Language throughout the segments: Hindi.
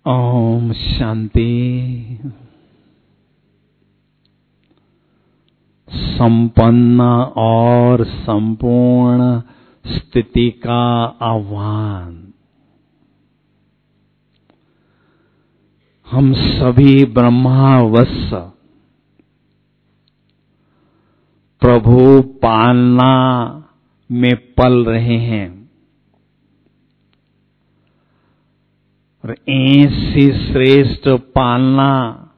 ओम शांति। संपन्न और संपूर्ण स्थिति का आह्वान। हम सभी ब्रह्मावश्य प्रभु पालना में पल रहे हैं और ऐसी श्रेष्ठ पालना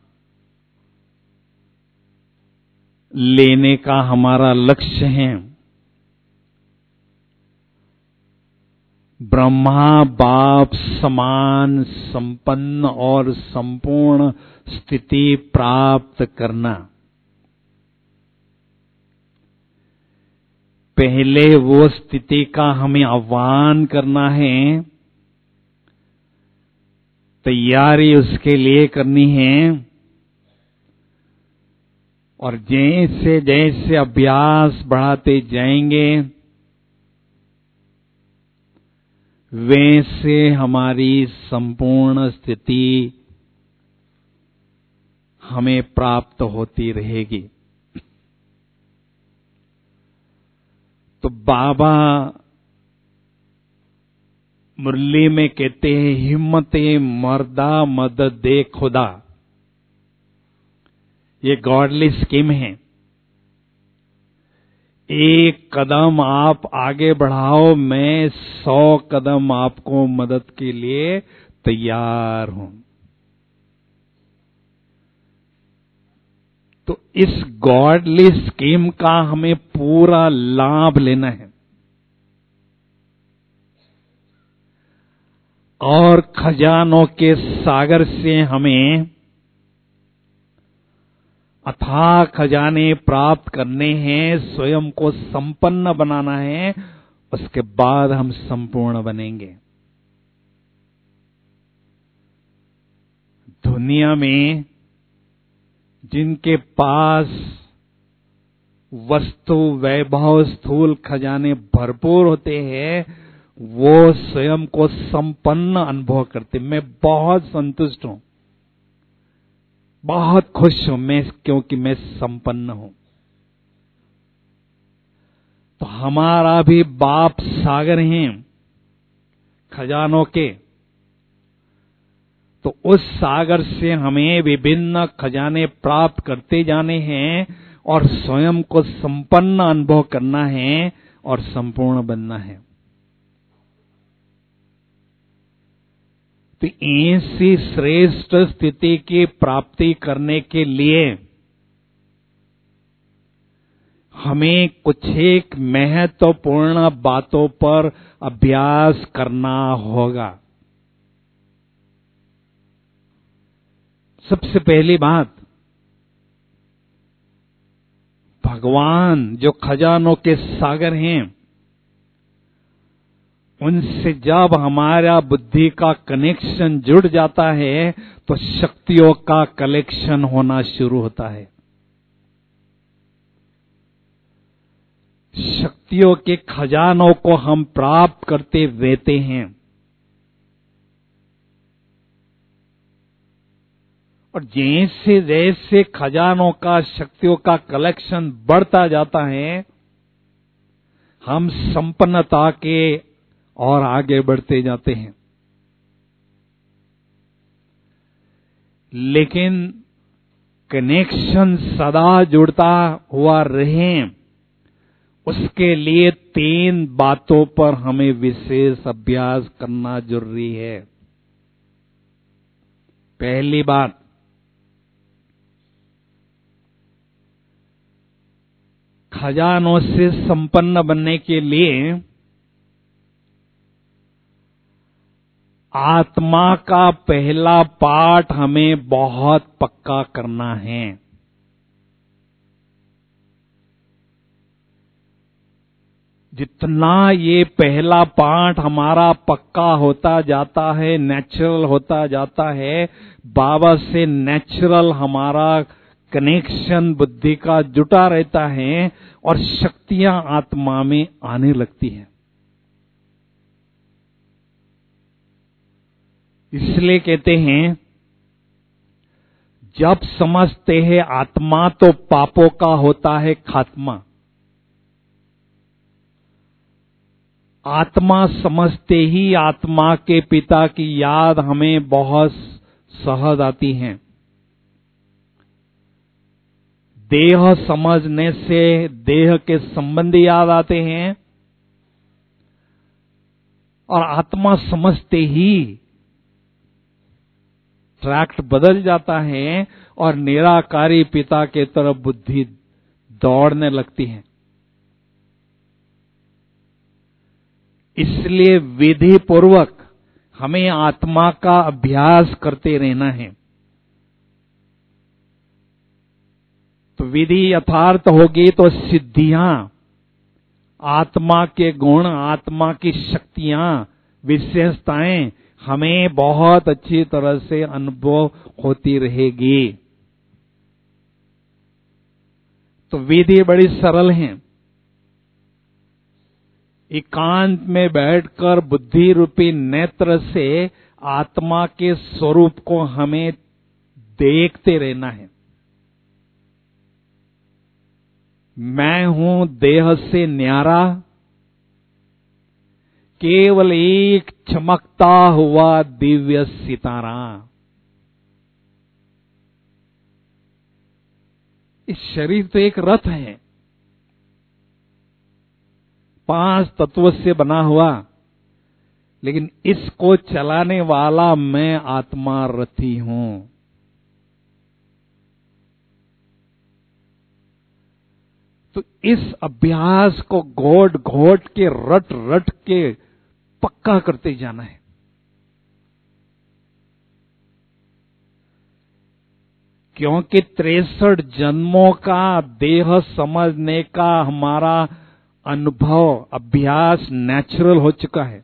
लेने का हमारा लक्ष्य है। ब्रह्मा बाप समान संपन्न और संपूर्ण स्थिति प्राप्त करना। पहले वो स्थिति का हमें आह्वान करना है, तैयारी उसके लिए करनी है। और जैसे जैसे अभ्यास बढ़ाते जाएंगे वैसे हमारी संपूर्ण स्थिति हमें प्राप्त होती रहेगी। तो बाबा मुरली में कहते हैं, हिम्मते मर्दा मदद दे खुदा। ये गॉडली स्कीम है। एक कदम आप आगे बढ़ाओ, मैं 100 कदम आपको मदद के लिए तैयार हूं। तो इस गॉडली स्कीम का हमें पूरा लाभ लेना है और खजानों के सागर से हमें अथाह खजाने प्राप्त करने हैं, स्वयं को संपन्न बनाना है। उसके बाद हम संपूर्ण बनेंगे। दुनिया में जिनके पास वस्तु वैभव स्थूल खजाने भरपूर होते हैं, वो स्वयं को संपन्न अनुभव करते। मैं बहुत संतुष्ट हूं, बहुत खुश हूं मैं, क्योंकि मैं संपन्न हूं। तो हमारा भी बाप सागर हैं खजानों के। तो उस सागर से हमें विभिन्न खजाने प्राप्त करते जाने हैं और स्वयं को संपन्न अनुभव करना है और संपूर्ण बनना है। तो ऐसी श्रेष्ठ स्थिति की प्राप्ति करने के लिए हमें कुछ एक महत्वपूर्ण बातों पर अभ्यास करना होगा। सबसे पहली बात, भगवान जो खजानों के सागर हैं, उनसे जब हमारा बुद्धि का कनेक्शन जुड़ जाता है तो शक्तियों का कलेक्शन होना शुरू होता है। शक्तियों के खजानों को हम प्राप्त करते रहते हैं और जैसे जैसे खजानों का शक्तियों का कलेक्शन बढ़ता जाता है, हम संपन्नता के और आगे बढ़ते जाते हैं। लेकिन कनेक्शन सदा जुड़ता हुआ रहे, उसके लिए 3 बातों पर हमें विशेष अभ्यास करना जरूरी है। पहली बात, खजानों से संपन्न बनने के लिए आत्मा का पहला पाठ हमें बहुत पक्का करना है। जितना ये पहला पाठ हमारा पक्का होता जाता है, नेचुरल होता जाता है, बाबा से नेचुरल हमारा कनेक्शन बुद्धि का जुटा रहता है और शक्तियां आत्मा में आने लगती हैं। इसलिए कहते हैं, जब समझते हैं आत्मा तो पापों का होता है खात्मा। आत्मा समझते ही आत्मा के पिता की याद हमें बहुत सहज आती है। देह समझने से देह के संबंधी याद आते हैं, और आत्मा समझते ही ट्रैक्ट बदल जाता है और निराकारी पिता के तरफ बुद्धि दौड़ने लगती है। इसलिए विधि पूर्वक हमें आत्मा का अभ्यास करते रहना है। तो विधि यथार्थ होगी तो सिद्धियां, आत्मा के गुण, आत्मा की शक्तियां, विशेषताएं हमें बहुत अच्छी तरह से अनुभव होती रहेगी। तो विधि बड़ी सरल है। एकांत में बैठकर बुद्धि रूपी नेत्र से आत्मा के स्वरूप को हमें देखते रहना है। मैं हूं देह से न्यारा, केवल एक चमकता हुआ दिव्य सितारा। इस शरीर तो एक रथ है, 5 तत्व से बना हुआ, लेकिन इसको चलाने वाला मैं आत्मा रथी हूं। तो इस अभ्यास को घोट घोट के, रट रट के पक्का करते जाना है। क्योंकि 63 जन्मों का देह समझने का हमारा अनुभव, अभ्यास नेचुरल हो चुका है,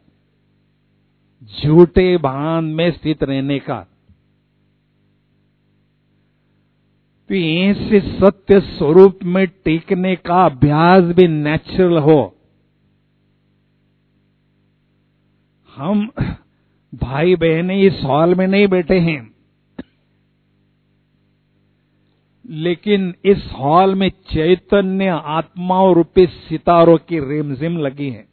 झूठे भान में स्थित रहने का। तो ऐसे सत्य स्वरूप में टिकने का अभ्यास भी नेचुरल हो। हम भाई बहनें इस हॉल में नहीं बैठे हैं, लेकिन इस हॉल में चैतन्य आत्माओं रूपी सितारों की रिमझिम लगी है।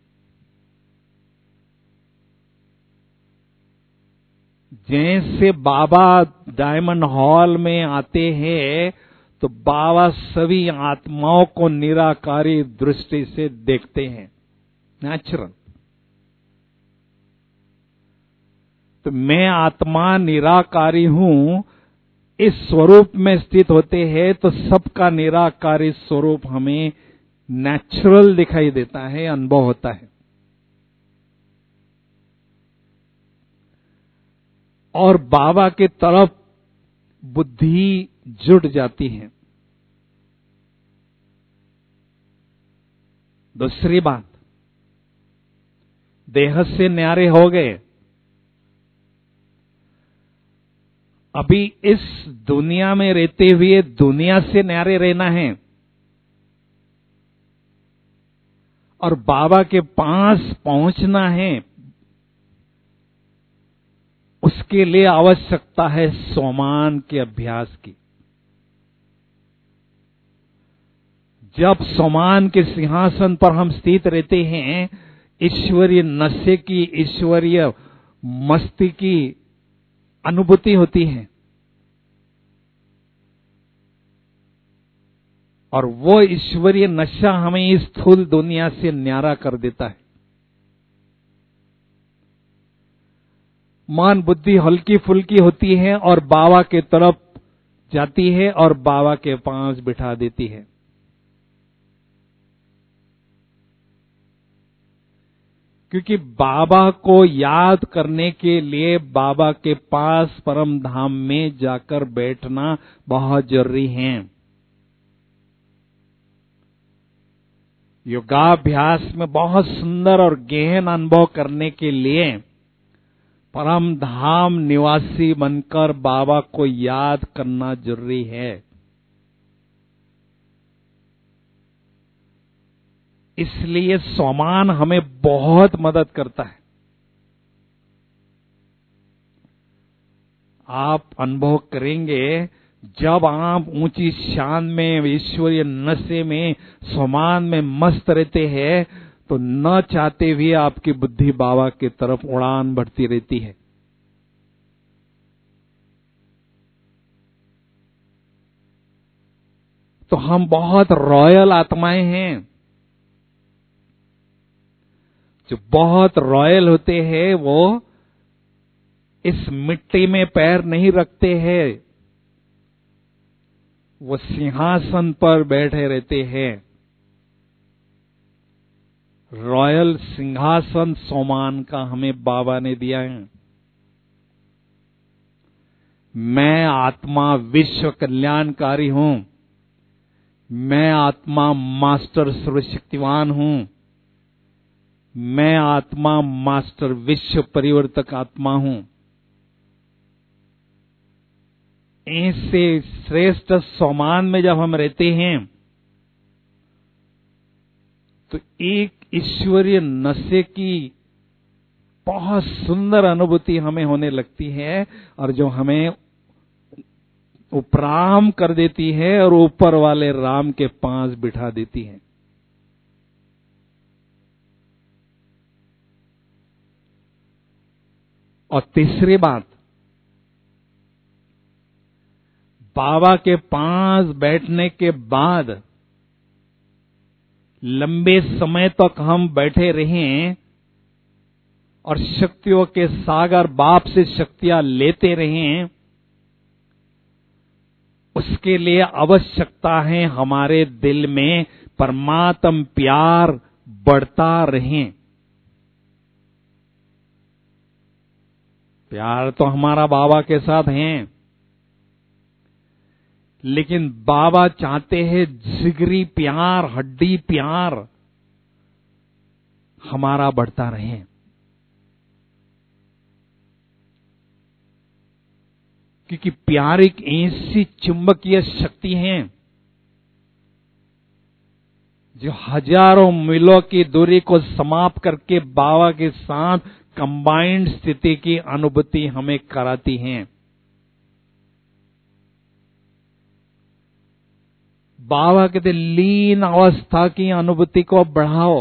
जैसे बाबा डायमंड हॉल में आते हैं तो बाबा सभी आत्माओं को निराकारी दृष्टि से देखते हैं, नेचुरल। तो मैं आत्मा निराकारी हूं, इस स्वरूप में स्थित होते हैं तो सबका निराकारी स्वरूप हमें नेचुरल दिखाई देता है, अनुभव होता है। और बाबा के तरफ बुद्धि जुट जाती है। दूसरी बात, देह से न्यारे हो गए, अभी इस दुनिया में रहते हुए दुनिया से न्यारे रहना है, और बाबा के पास पहुंचना है। उसके लिए आवश्यकता है सोमान के अभ्यास की। जब सोमान के सिंहासन पर हम स्थित रहते हैं, ईश्वरीय नशे की, ईश्वरीय मस्ती की अनुभूति होती है, और वो ईश्वरीय नशा हमें इस स्थूल दुनिया से न्यारा कर देता है। मन बुद्धि हल्की फुल्की होती है और बाबा के तरफ जाती है और बाबा के पास बिठा देती है। क्योंकि बाबा को याद करने के लिए बाबा के पास परम धाम में जाकर बैठना बहुत जरूरी है। योगाभ्यास में बहुत सुंदर और गहन अनुभव करने के लिए परम धाम निवासी बनकर बाबा को याद करना जरूरी है। इसलिए सोमान हमें बहुत मदद करता है। आप अनुभव करेंगे जब आप ऊंची शान में, ईश्वरीय नशे में, सम्मान में मस्त रहते हैं, तो न चाहते भी आपकी बुद्धि बाबा की तरफ उड़ान भरती रहती है। तो हम बहुत रॉयल आत्माएं हैं। जो बहुत रॉयल होते हैं वो इस मिट्टी में पैर नहीं रखते हैं, वो सिंहासन पर बैठे रहते हैं। रॉयल सिंहासन सम्मान का हमें बाबा ने दिया है। मैं आत्मा विश्व कल्याणकारी हूं। मैं आत्मा मास्टर सर्वशक्तिवान हूं। मैं आत्मा मास्टर विश्व परिवर्तक आत्मा हूं। ऐसे श्रेष्ठ सम्मान में जब हम रहते हैं तो एक ईश्वरीय नशे की बहुत सुंदर अनुभूति हमें होने लगती है, और जो हमें उपराम कर देती है और ऊपर वाले राम के पास बिठा देती है। और तीसरी बात, बाबा के पास बैठने के बाद लंबे समय तक हम बैठे रहें और शक्तियों के सागर बाप से शक्तियां लेते रहें, उसके लिए आवश्यकता है हमारे दिल में परमात्म प्यार बढ़ता रहे। प्यार तो हमारा बाबा के साथ है, लेकिन बाबा चाहते हैं जिगरी प्यार, हड्डी प्यार हमारा बढ़ता रहे। क्योंकि प्यार एक ऐसी चुंबकीय शक्ति है जो हजारों मीलों की दूरी को समाप्त करके बाबा के साथ कंबाइंड स्थिति की अनुभूति हमें कराती है। बाबा कहते लीन अवस्था की अनुभूति को बढ़ाओ।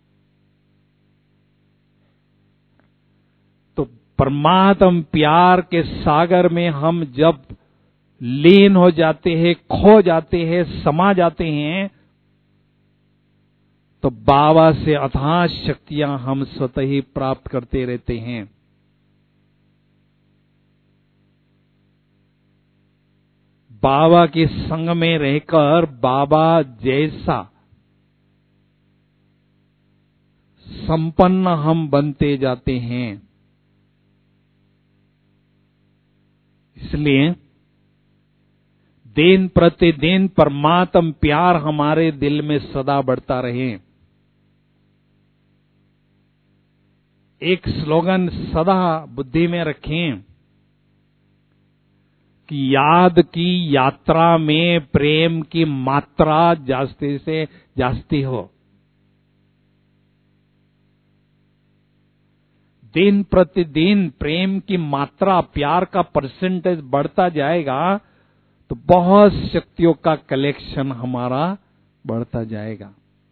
तो परमात्म प्यार के सागर में हम जब लीन हो जाते हैं, खो जाते हैं, समा जाते हैं, तो बाबा से अथाह शक्तियां हम स्वतः ही प्राप्त करते रहते हैं। बाबा के संग में रहकर बाबा जैसा संपन्न हम बनते जाते हैं। इसलिए दिन प्रतिदिन परमात्म प्यार हमारे दिल में सदा बढ़ता रहे। एक स्लोगन सदा बुद्धि में रखें कि याद की यात्रा में प्रेम की मात्रा जास्ती से जास्ती हो। दिन प्रतिदिन प्रेम की मात्रा, प्यार का परसेंटेज बढ़ता जाएगा तो बहुत शक्तियों का कलेक्शन हमारा बढ़ता जाएगा।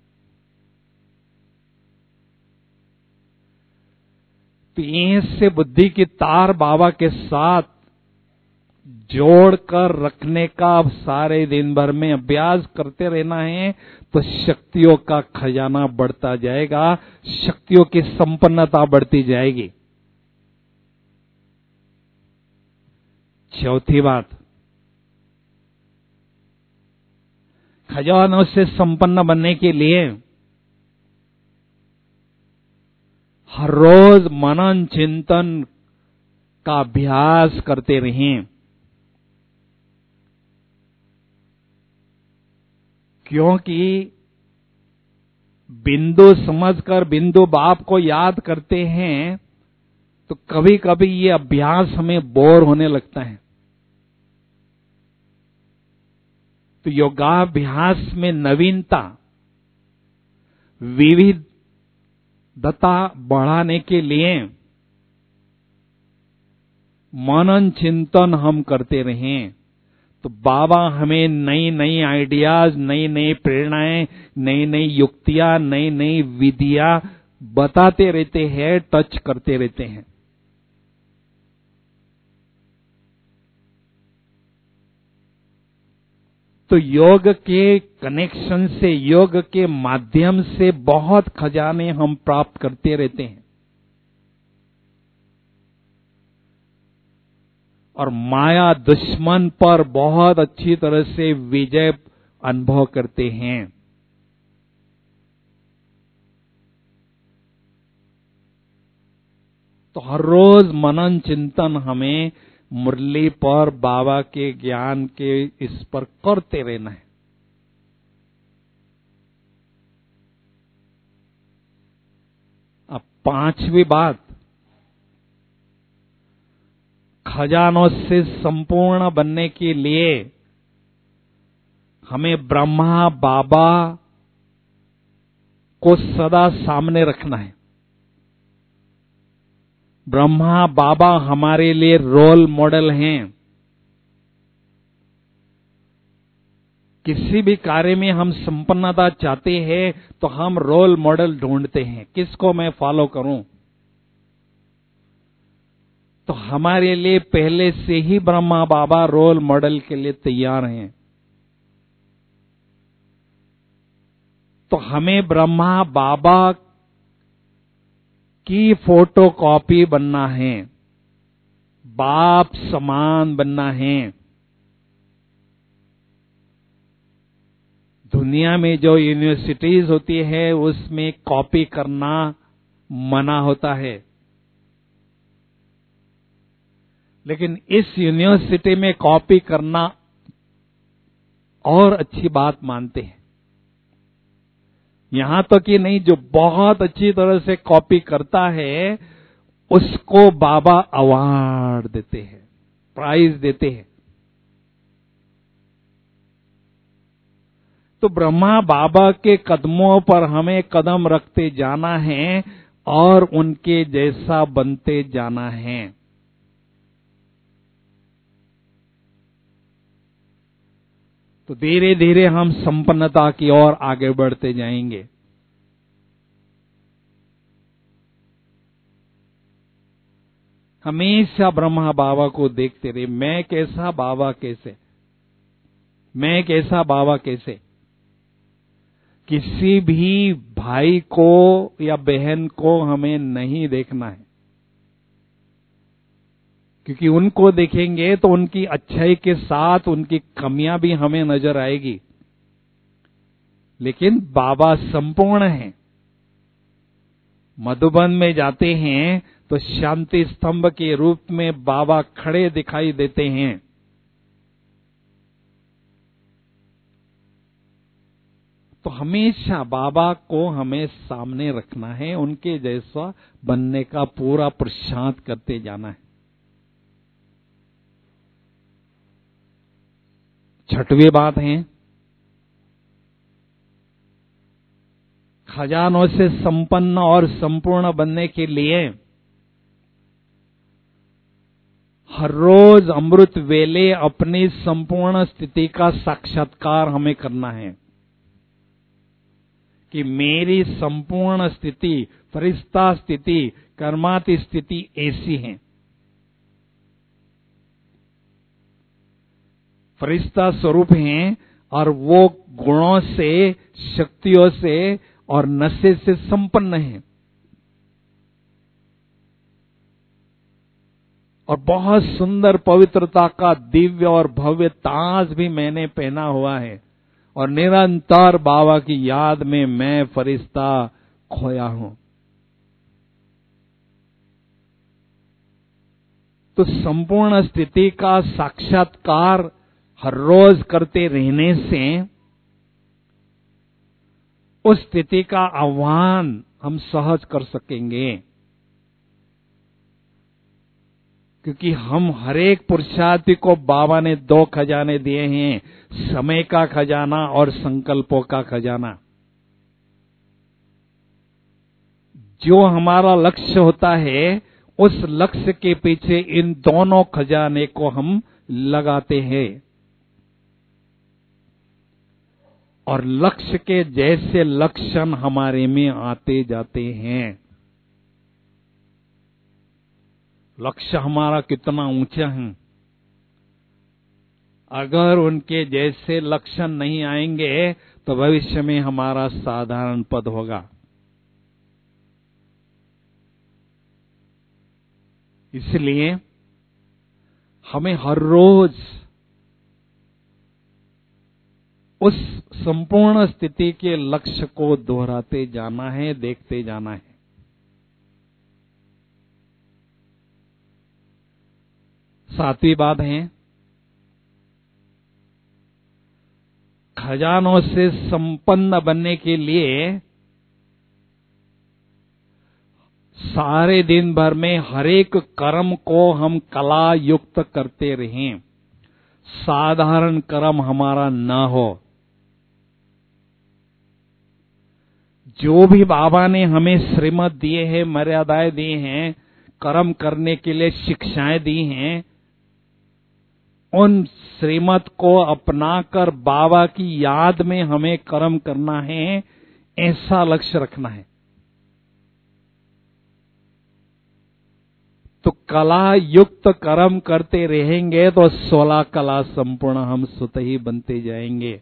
तो ऐसे बुद्धि की तार बाबा के साथ जोड़कर रखने का अब सारे दिन भर में अभ्यास करते रहना है, तो शक्तियों का खजाना बढ़ता जाएगा, शक्तियों की संपन्नता बढ़ती जाएगी। चौथी बात, खजानों से संपन्न बनने के लिए हर रोज मनन चिंतन का अभ्यास करते रहें। क्योंकि बिंदु समझकर बिंदु बाप को याद करते हैं तो कभी कभी ये अभ्यास हमें बोर होने लगता है। तो योगाभ्यास में नवीनता, विविधता बढ़ाने के लिए मनन चिंतन हम करते रहें, तो बाबा हमें नई नई आइडियाज, नई नई प्रेरणाएं, नई नई युक्तियां, नई नई विधियां बताते रहते हैं, टच करते रहते हैं। तो योग के कनेक्शन से, योग के माध्यम से बहुत खजाने हम प्राप्त करते रहते हैं और माया दुश्मन पर बहुत अच्छी तरह से विजय अनुभव करते हैं। तो हर रोज मनन चिंतन हमें मुरली पर, बाबा के ज्ञान के इस पर करते रहना है। अब पांचवी बात, खजानों से संपूर्ण बनने के लिए हमें ब्रह्मा बाबा को सदा सामने रखना है। ब्रह्मा बाबा हमारे लिए रोल मॉडल हैं। किसी भी कार्य में हम संपन्नता चाहते हैं तो हम रोल मॉडल ढूंढते हैं, किसको मैं फॉलो करूं। तो हमारे लिए पहले से ही ब्रह्मा बाबा रोल मॉडल के लिए तैयार हैं। तो हमें ब्रह्मा बाबा की फोटो कॉपी बनना है, बाप समान बनना है। दुनिया में जो यूनिवर्सिटीज होती है उसमें कॉपी करना मना होता है, लेकिन इस यूनिवर्सिटी में कॉपी करना और अच्छी बात मानते हैं। यहां तक कि नहीं, जो बहुत अच्छी तरह से कॉपी करता है उसको बाबा अवार्ड देते हैं, प्राइज देते हैं। तो ब्रह्मा बाबा के कदमों पर हमें कदम रखते जाना है और उनके जैसा बनते जाना है। तो धीरे धीरे हम संपन्नता की ओर आगे बढ़ते जाएंगे। हमेशा ब्रह्मा बाबा को देखते रहे, मैं कैसा बाबा कैसे, मैं कैसा बाबा कैसे। किसी भी भाई को या बहन को हमें नहीं देखना है, क्योंकि उनको देखेंगे तो उनकी अच्छाई के साथ उनकी कमियां भी हमें नजर आएगी। लेकिन बाबा संपूर्ण है। मधुबन में जाते हैं तो शांति स्तंभ के रूप में बाबा खड़े दिखाई देते हैं। तो हमेशा बाबा को हमें सामने रखना है, उनके जैसा बनने का पूरा पुरुषार्थ करते जाना है। छठवीं बात है, खजानों से संपन्न और संपूर्ण बनने के लिए हर रोज अमृत वेले अपनी संपूर्ण स्थिति का साक्षात्कार हमें करना है कि मेरी संपूर्ण स्थिति, फरिश्ता स्थिति, कर्माती स्थिति ऐसी है। फरिश्ता स्वरूप हैं और वो गुणों से, शक्तियों से और नशे से संपन्न है। और बहुत सुंदर पवित्रता का दिव्य और भव्य ताज भी मैंने पहना हुआ है और निरंतर बाबा की याद में मैं फरिश्ता खोया हूं। तो संपूर्ण स्थिति का साक्षात्कार हर रोज करते रहने से उस स्थिति का आह्वान हम सहज कर सकेंगे, क्योंकि हम हर एक पुरुषार्थी को बाबा ने 2 खजाने दिए हैं, समय का खजाना और संकल्पों का खजाना। जो हमारा लक्ष्य होता है उस लक्ष्य के पीछे इन दोनों खजाने को हम लगाते हैं। और लक्ष्य के जैसे लक्षण हमारे में आते जाते हैं। लक्ष्य हमारा कितना ऊंचा है, अगर उनके जैसे लक्षण नहीं आएंगे तो भविष्य में हमारा साधारण पद होगा। इसलिए हमें हर रोज उस संपूर्ण स्थिति के लक्ष्य को दोहराते जाना है, देखते जाना है। सातवीं बात है, खजानों से संपन्न बनने के लिए सारे दिन भर में हरेक कर्म को हम कला युक्त करते रहें, साधारण कर्म हमारा न हो। जो भी बाबा ने हमें श्रीमत दिए हैं, मर्यादाएं दी हैं, कर्म करने के लिए शिक्षाएं दी हैं, उन श्रीमत को अपनाकर बाबा की याद में हमें कर्म करना है, ऐसा लक्ष्य रखना है। तो कला युक्त कर्म करते रहेंगे तो 16 कला संपूर्ण हम स्वतः ही बनते जाएंगे।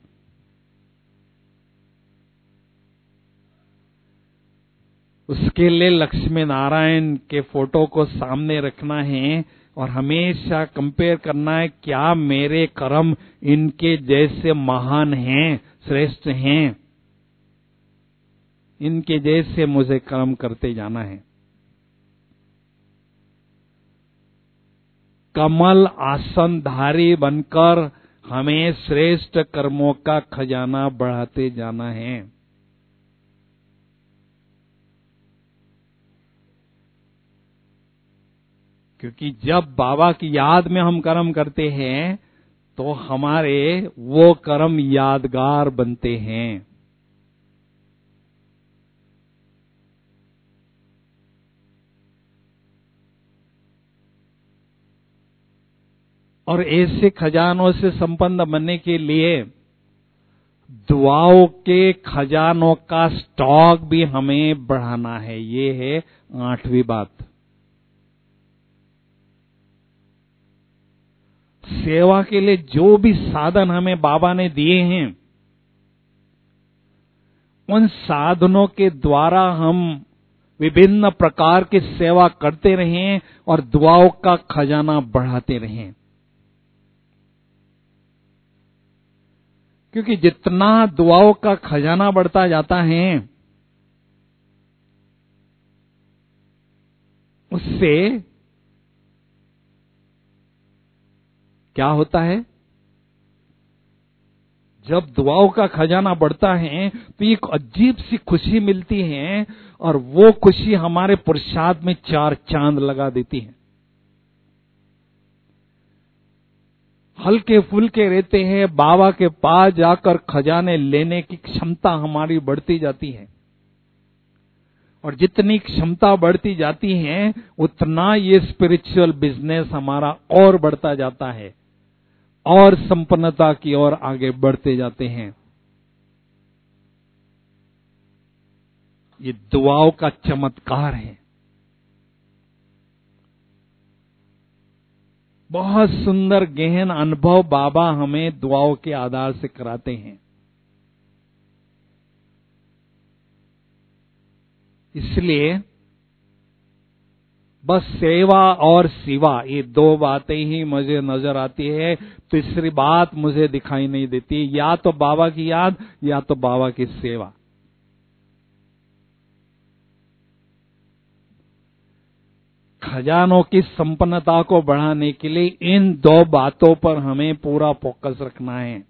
उसके लिए लक्ष्मी नारायण के फोटो को सामने रखना है और हमेशा कंपेयर करना है, क्या मेरे कर्म इनके जैसे महान हैं, श्रेष्ठ हैं। इनके जैसे मुझे कर्म करते जाना है। कमल आसनधारी बनकर हमें श्रेष्ठ कर्मों का खजाना बढ़ाते जाना है। क्योंकि जब बाबा की याद में हम कर्म करते हैं तो हमारे वो कर्म यादगार बनते हैं। और ऐसे खजानों से संपन्न बनने के लिए दुआओं के खजानों का स्टॉक भी हमें बढ़ाना है। ये है 8वीं बात। सेवा के लिए जो भी साधन हमें बाबा ने दिए हैं, उन साधनों के द्वारा हम विभिन्न प्रकार की सेवा करते रहें और दुआओं का खजाना बढ़ाते रहें। क्योंकि जितना दुआओं का खजाना बढ़ता जाता है, उससे क्या होता है, जब दुआओं का खजाना बढ़ता है तो एक अजीब सी खुशी मिलती है और वो खुशी हमारे पुरुषार्थ में 4 चांद लगा देती है। हल्के फुल्के रहते हैं, बाबा के पास जाकर खजाने लेने की क्षमता हमारी बढ़ती जाती है। और जितनी क्षमता बढ़ती जाती है उतना ये स्पिरिचुअल बिजनेस हमारा और बढ़ता जाता है और संपन्नता की ओर आगे बढ़ते जाते हैं। ये दुआओं का चमत्कार है। बहुत सुंदर गहन अनुभव बाबा हमें दुआओं के आधार से कराते हैं। इसलिए बस सेवा और सिवा ये 2 बातें ही मुझे नजर आती है, तीसरी बात मुझे दिखाई नहीं देती। या तो बाबा की याद या तो बाबा की सेवा। खजानों की संपन्नता को बढ़ाने के लिए इन 2 बातों पर हमें पूरा फोकस रखना है।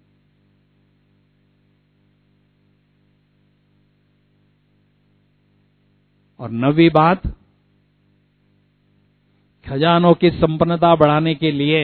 और 9वीं बात, खजानों की संपन्नता बढ़ाने के लिए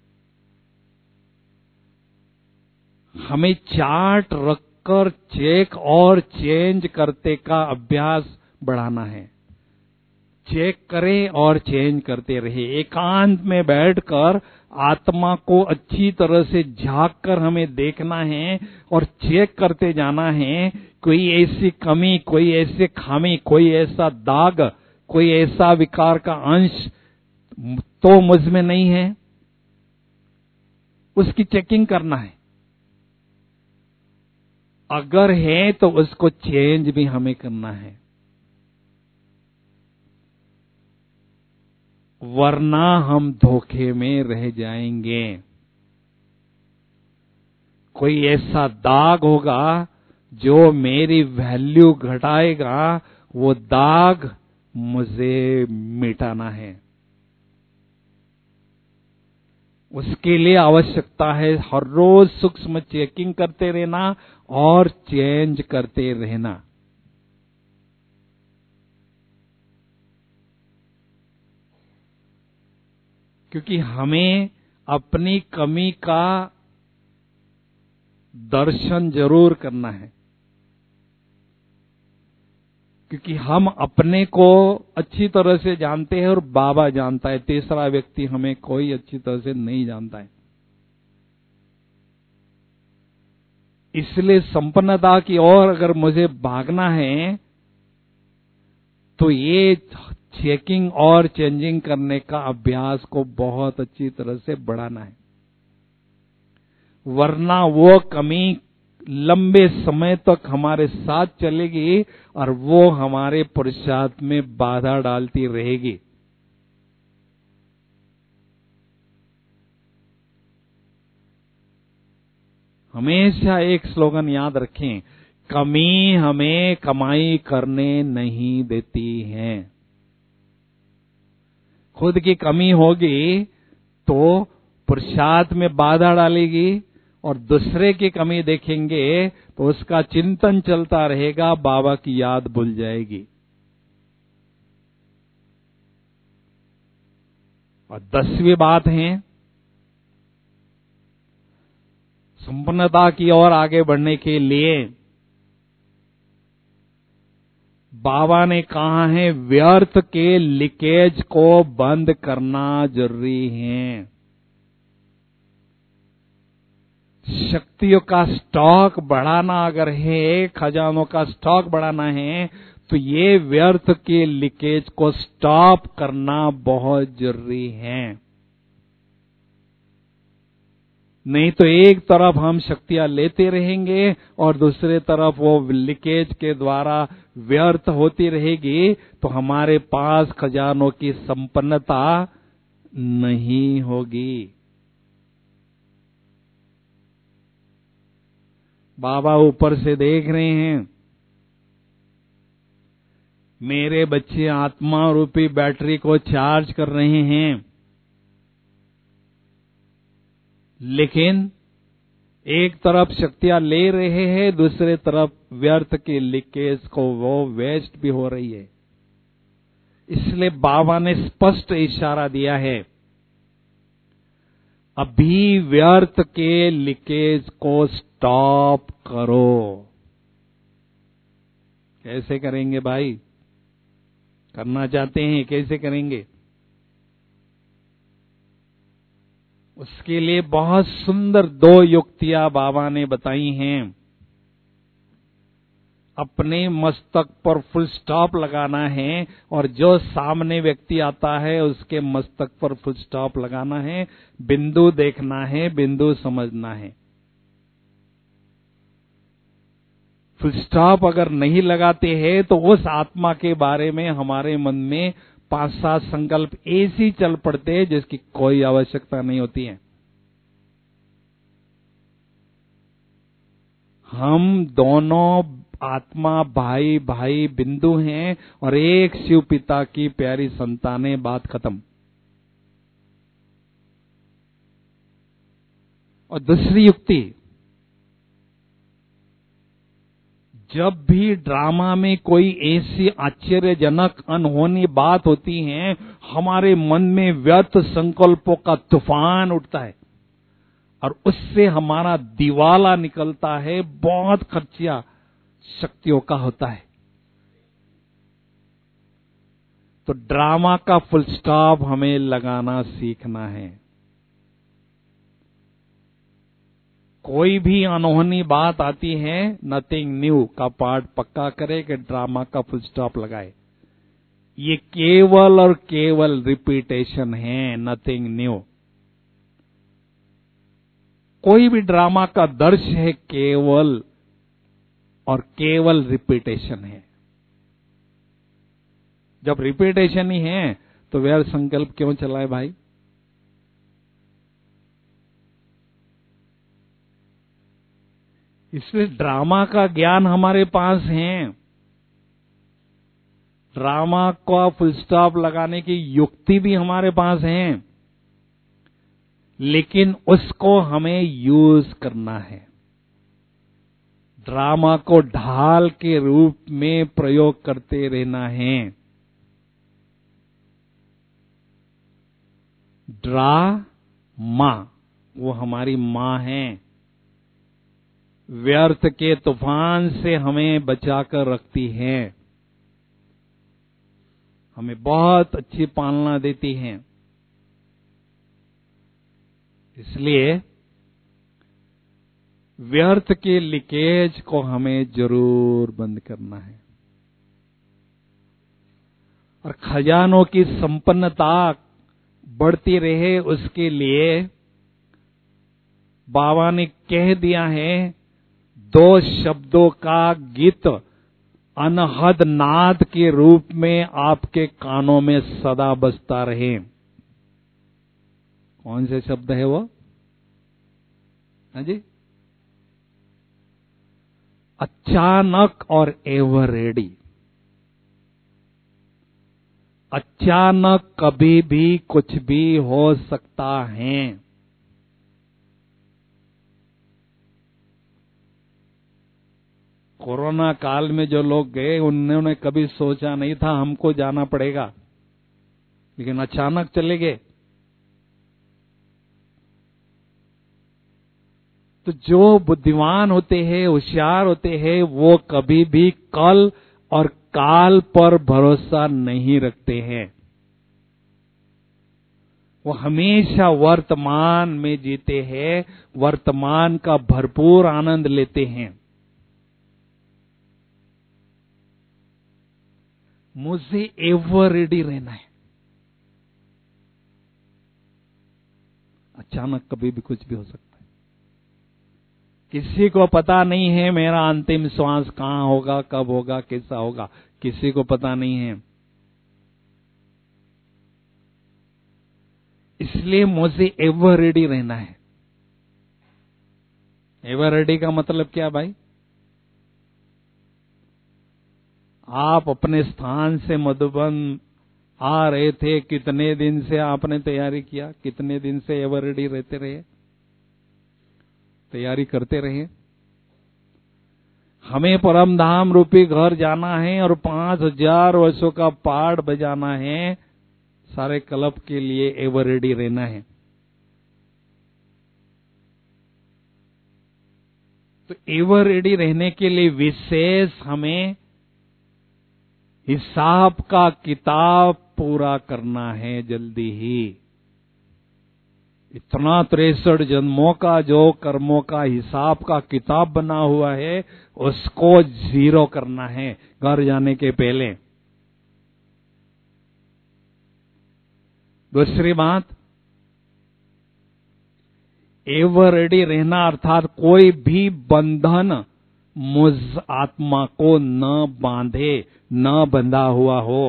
हमें चार्ट रखकर चेक और चेंज करते का अभ्यास बढ़ाना है। चेक करें और चेंज करते रहे। एकांत में बैठकर आत्मा को अच्छी तरह से झांक कर हमें देखना है और चेक करते जाना है, कोई ऐसी कमी, कोई ऐसी खामी, कोई ऐसा दाग, कोई ऐसा विकार का अंश तो मुझ में नहीं है, उसकी चेकिंग करना है। अगर है तो उसको चेंज भी हमें करना है, वरना हम धोखे में रह जाएंगे। कोई ऐसा दाग होगा जो मेरी वैल्यू घटाएगा, वो दाग मुझे मिटाना है। उसके लिए आवश्यकता है हर रोज सूक्ष्म चेकिंग करते रहना और चेंज करते रहना। क्योंकि हमें अपनी कमी का दर्शन जरूर करना है, क्योंकि हम अपने को अच्छी तरह से जानते हैं और बाबा जानता है, तीसरा व्यक्ति हमें कोई अच्छी तरह से नहीं जानता है। इसलिए संपन्नता की ओर अगर मुझे भागना है तो ये चेकिंग और चेंजिंग करने का अभ्यास को बहुत अच्छी तरह से बढ़ाना है, वरना वो कमी लंबे समय तक हमारे साथ चलेगी और वो हमारे पुरुषार्थ में बाधा डालती रहेगी। हमेशा एक स्लोगन याद रखें, कमी हमें कमाई करने नहीं देती है। खुद की कमी होगी तो पुरुषार्थ में बाधा डालेगी, और दूसरे की कमी देखेंगे तो उसका चिंतन चलता रहेगा, बाबा की याद भूल जाएगी। और 10वीं बात है, संपन्नता की ओर आगे बढ़ने के लिए बाबा ने कहा है व्यर्थ के लीकेज को बंद करना जरूरी है। शक्तियों का स्टॉक बढ़ाना अगर है, खजानों का स्टॉक बढ़ाना है, तो ये व्यर्थ के लीकेज को स्टॉप करना बहुत जरूरी है। नहीं तो एक तरफ हम शक्तियां लेते रहेंगे और दूसरे तरफ वो लीकेज के द्वारा व्यर्थ होती रहेगी, तो हमारे पास खजानों की संपन्नता नहीं होगी। बाबा ऊपर से देख रहे हैं, मेरे बच्चे आत्मा रूपी बैटरी को चार्ज कर रहे हैं, लेकिन एक तरफ शक्तियां ले रहे हैं, दूसरे तरफ व्यर्थ के लीकेज को वो वेस्ट भी हो रही है। इसलिए बाबा ने स्पष्ट इशारा दिया है, अभी व्यर्थ के लीकेज को स्टॉप करो। कैसे करेंगे भाई? करना चाहते हैं, कैसे करेंगे? उसके लिए बहुत सुंदर 2 युक्तियां बाबा ने बताई हैं। अपने मस्तक पर फुल स्टॉप लगाना है और जो सामने व्यक्ति आता है उसके मस्तक पर फुल स्टॉप लगाना है, बिंदु देखना है, बिंदु समझना है। फुल स्टॉप अगर नहीं लगाते हैं तो उस आत्मा के बारे में हमारे मन में 5-7 संकल्प ऐसी चल पड़ते हैं जिसकी कोई आवश्यकता नहीं होती है। हम दोनों आत्मा भाई भाई बिंदु हैं और एक शिव पिता की प्यारी संतानें, बात खत्म। और दूसरी युक्ति, जब भी ड्रामा में कोई ऐसी आश्चर्यजनक अनहोनी बात होती है, हमारे मन में व्यर्थ संकल्पों का तूफान उठता है और उससे हमारा दिवाला निकलता है, बहुत खर्चिया शक्तियों का होता है। तो ड्रामा का फुल स्टॉप हमें लगाना सीखना है। कोई भी अनहोनी बात आती है, नथिंग न्यू का पार्ट पक्का करे कि ड्रामा का फुल स्टॉप लगाए। ये केवल और केवल रिपीटेशन है, नथिंग न्यू। कोई भी ड्रामा का दृश्य है केवल और केवल रिपीटेशन है। जब रिपीटेशन ही है तो व्यर्थ संकल्प क्यों चलाए भाई? इसलिए ड्रामा का ज्ञान हमारे पास है। ड्रामा का फुल स्टॉप लगाने की युक्ति भी हमारे पास है, लेकिन उसको हमें यूज करना है। ड्रामा को ढाल के रूप में प्रयोग करते रहना है। ड्रामा वो हमारी मां है, व्यर्थ के तूफान से हमें बचाकर रखती है, हमें बहुत अच्छी पालना देती है। इसलिए व्यर्थ के लीकेज को हमें जरूर बंद करना है और खजानों की संपन्नता बढ़ती रहे, उसके लिए बाबा ने कह दिया है, 2 शब्दों का गीत अनहद नाद के रूप में आपके कानों में सदा बजता रहे। कौन से शब्द है वो? हाँ जी, अचानक और एवर रेडी। अचानक कभी भी कुछ भी हो सकता है। कोरोना काल में जो लोग गए उन्होंने कभी सोचा नहीं था हमको जाना पड़ेगा, लेकिन अचानक चले गए। तो जो बुद्धिमान होते हैं, होशियार होते हैं, वो कभी भी कल और काल पर भरोसा नहीं रखते हैं। वो हमेशा वर्तमान में जीते हैं, वर्तमान का भरपूर आनंद लेते हैं। मुझे एवर रेडी रहना है। अचानक कभी भी कुछ भी हो सकता है। किसी को पता नहीं है मेरा अंतिम श्वास कहां होगा, कब होगा, कैसा होगा, किसी को पता नहीं है। इसलिए मुझे एवर रेडी रहना है। एवर रेडी का मतलब क्या भाई? आप अपने स्थान से मधुबन आ रहे थे, कितने दिन से आपने तैयारी किया? कितने दिन से एवर रेडी रहते रहे, तैयारी करते रहे? हमें परम धाम रूपी घर जाना है और 5000 वर्षों का पाठ बजाना है। सारे क्लब के लिए एवर रेडी रहना है। तो एवर रेडी रहने के लिए विशेष हमें हिसाब का किताब पूरा करना है जल्दी ही। इतना 63 जन्मों का जो कर्मों का हिसाब का किताब बना हुआ है, उसको 0 करना है घर जाने के पहले। दूसरी बात, एवर रेडी रहना अर्थात कोई भी बंधन मुझ आत्मा को न बांधे, न बंधा हुआ हो।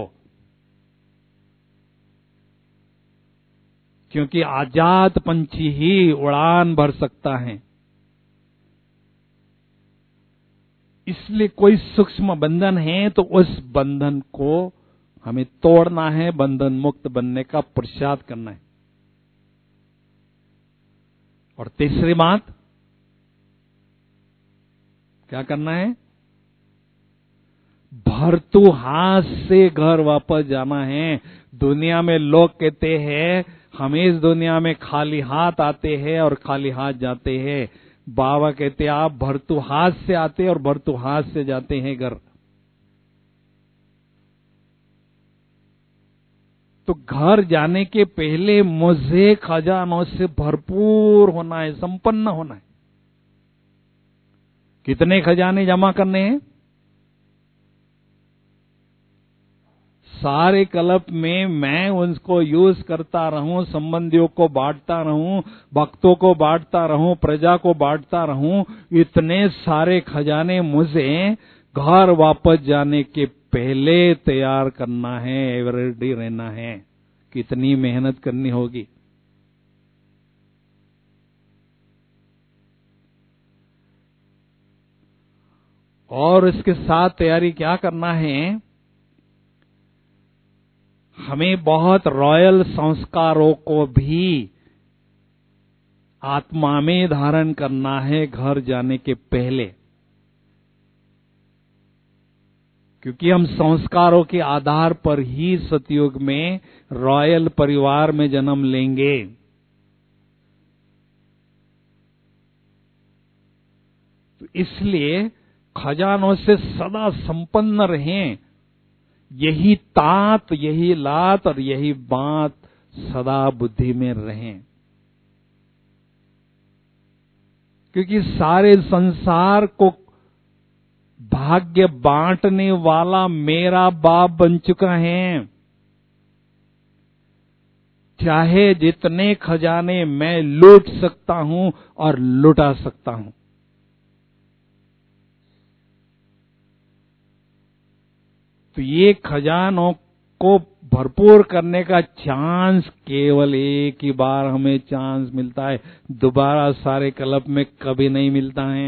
क्योंकि आजाद पंछी ही उड़ान भर सकता है। इसलिए कोई सूक्ष्म बंधन है तो उस बंधन को हमें तोड़ना है, बंधन मुक्त बनने का पुरुषार्थ करना है। और तीसरी बात क्या करना है? भरतू हाथ से घर वापस जाना है। दुनिया में लोग कहते हैं हम इस दुनिया में खाली हाथ आते हैं और खाली हाथ जाते हैं। बाबा कहते हैं आप भरतू हाथ से आते और भरतू हाथ से जाते हैं घर। तो घर जाने के पहले मुझे खजानों से भरपूर होना है, संपन्न होना है। कितने खजाने जमा करने हैं? सारे कल्प में मैं उनको यूज करता रहूं, संबंधियों को बांटता रहूं, भक्तों को बांटता रहूं, प्रजा को बांटता रहूं, इतने सारे खजाने मुझे घर वापस जाने के पहले तैयार करना है, एवरेडी रहना है। कितनी मेहनत करनी होगी। और इसके साथ तैयारी क्या करना है? हमें बहुत रॉयल संस्कारों को भी आत्मा में धारण करना है घर जाने के पहले, क्योंकि हम संस्कारों के आधार पर ही सतयुग में रॉयल परिवार में जन्म लेंगे। तो इसलिए खजानों से सदा संपन्न रहें, यही तात, यही लात और यही बात सदा बुद्धि में रहें। क्योंकि सारे संसार को भाग्य बांटने वाला मेरा बाप बन चुका है। चाहे जितने खजाने मैं लूट सकता हूं और लुटा सकता हूं। तो ये खजानों को भरपूर करने का चांस केवल एक ही बार हमें चांस मिलता है, दोबारा सारे कल्प में कभी नहीं मिलता है।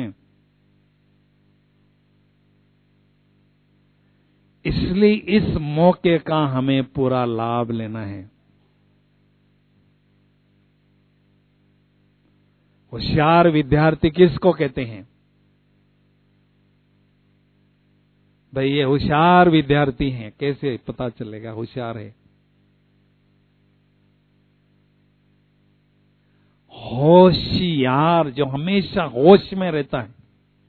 इसलिए इस मौके का हमें पूरा लाभ लेना है। होशियार विद्यार्थी किसको कहते हैं? भाई ये होशियार विद्यार्थी हैं, कैसे पता चलेगा होशियार है? होशियार जो हमेशा होश में रहता है।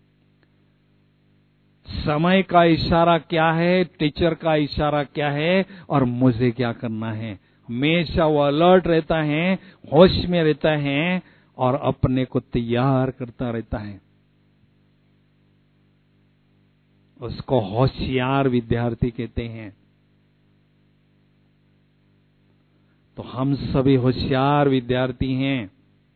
समय का इशारा क्या है, टीचर का इशारा क्या है और मुझे क्या करना है, हमेशा वो अलर्ट रहता है, होश में रहता है और अपने को तैयार करता रहता है। उसको होशियार विद्यार्थी कहते हैं। तो हम सभी होशियार विद्यार्थी हैं।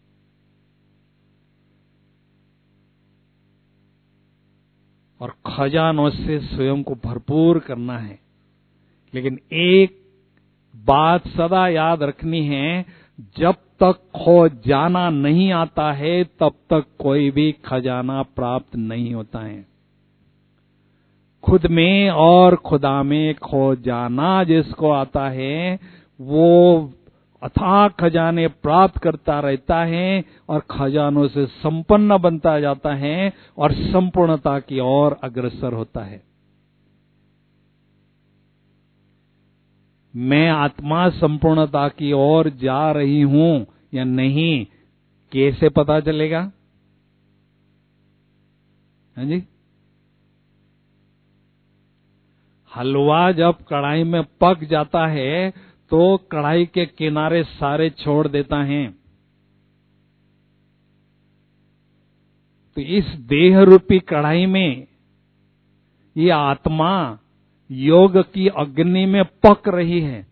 और खजानों से स्वयं को भरपूर करना है। लेकिन एक बात सदा याद रखनी है, जब तक खो जाना नहीं आता है तब तक कोई भी खजाना प्राप्त नहीं होता है। खुद में और खुदा में खो जाना जिसको आता है वो अथाह खजाने प्राप्त करता रहता है और खजानों से संपन्न बनता जाता है और संपूर्णता की ओर अग्रसर होता है। मैं आत्मा संपूर्णता की ओर जा रही हूं या नहीं, कैसे पता चलेगा? हाँ जी, हलवा जब कढ़ाई में पक जाता है तो कढ़ाई के किनारे सारे छोड़ देता है। तो इस देह रूपी कढ़ाई में ये आत्मा योग की अग्नि में पक रही है।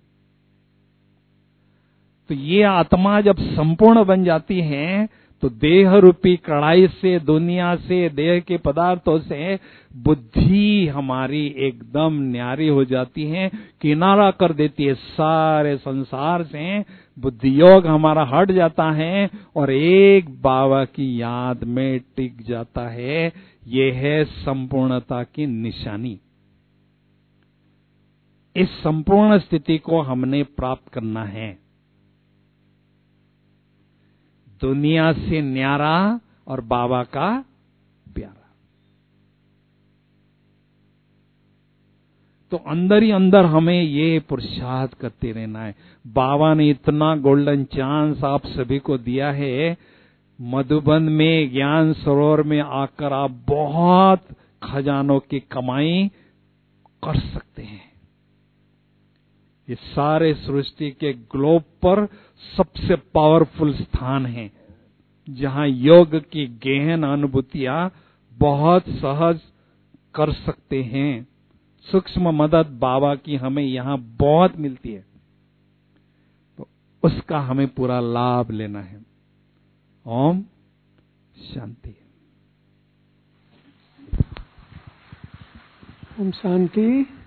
तो ये आत्मा जब संपूर्ण बन जाती है तो देह रूपी कढ़ाई से, दुनिया से, देह के पदार्थों से बुद्धि हमारी एकदम न्यारी हो जाती है, किनारा कर देती है सारे संसार से। बुद्धि योग हमारा हट जाता है और एक बाबा की याद में टिक जाता है। ये है संपूर्णता की निशानी। इस संपूर्ण स्थिति को हमने प्राप्त करना है। दुनिया से न्यारा और बाबा का प्यारा। तो अंदर ही अंदर हमें ये पुरुषार्थ करते रहना है। बाबा ने इतना गोल्डन चांस आप सभी को दिया है। मधुबन में, ज्ञान सरोवर में आकर आप बहुत खजानों की कमाई कर सकते हैं। ये सारे सृष्टि के ग्लोब पर सबसे पावरफुल स्थान है, जहां योग की गहन अनुभूतियां बहुत सहज कर सकते हैं। सूक्ष्म मदद बाबा की हमें यहां बहुत मिलती है, तो उसका हमें पूरा लाभ लेना है। ओम शांति। ओम शांति।